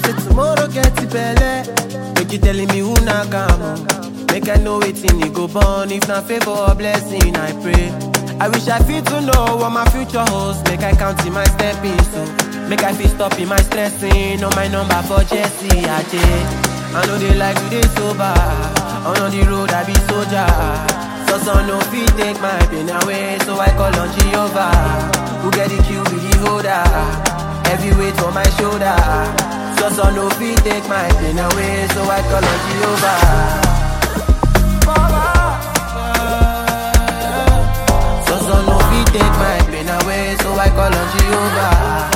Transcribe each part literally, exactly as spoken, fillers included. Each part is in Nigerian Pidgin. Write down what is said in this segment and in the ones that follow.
say tomorrow get the belle. Make you telling me who na come. Make I know wetin e go burn. If na favor or blessing, I pray. I wish I fit to know what my future holds. Make I count in my stepping so. Make I fit stop in my stressing. On my number for Jesse, I did. I know they like to they sober. On the road I be soldier. So son no fit take my pain away. So I call on Jehovah, who get the cue with the holder. Heavy weight on my shoulder. So son no fit take my pain away. So I call on Jehovah. So son no fit take my pain away. So I call on Jehovah.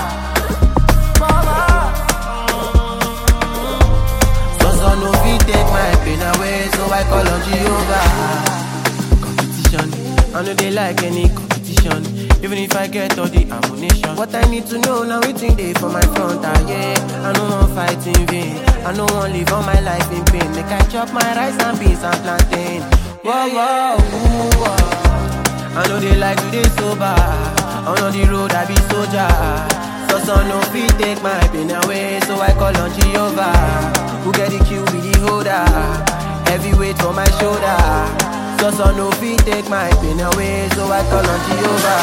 No fit take my pain away, so I call on Jehovah. Competition, I know they like any competition. Even if I get all the ammunition, what I need to know now, waiting day for my front, ah yeah. I don't want fight in vain, I don't want live all my life in pain. Make I chop my rice and beans and plantain. Whoa, whoa, ooh, whoa. I know they like to they sober. On the road I be soldier. So son no fit take my pain away, so I call on Jehovah, who get the cue with the holder. Heavy weight on my shoulder. So son no fit take my pain away, so I call on Jehovah.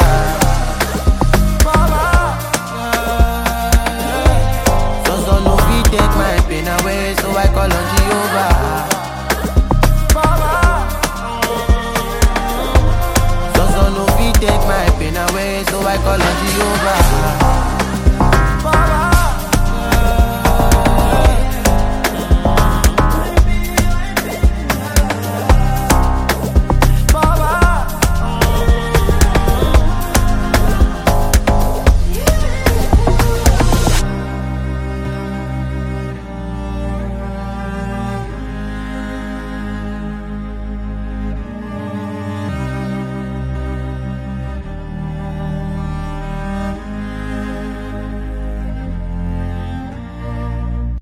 So son no fit take my pain away, so I call on Jehovah. So son no fit take my pain away, so I call on Jehovah.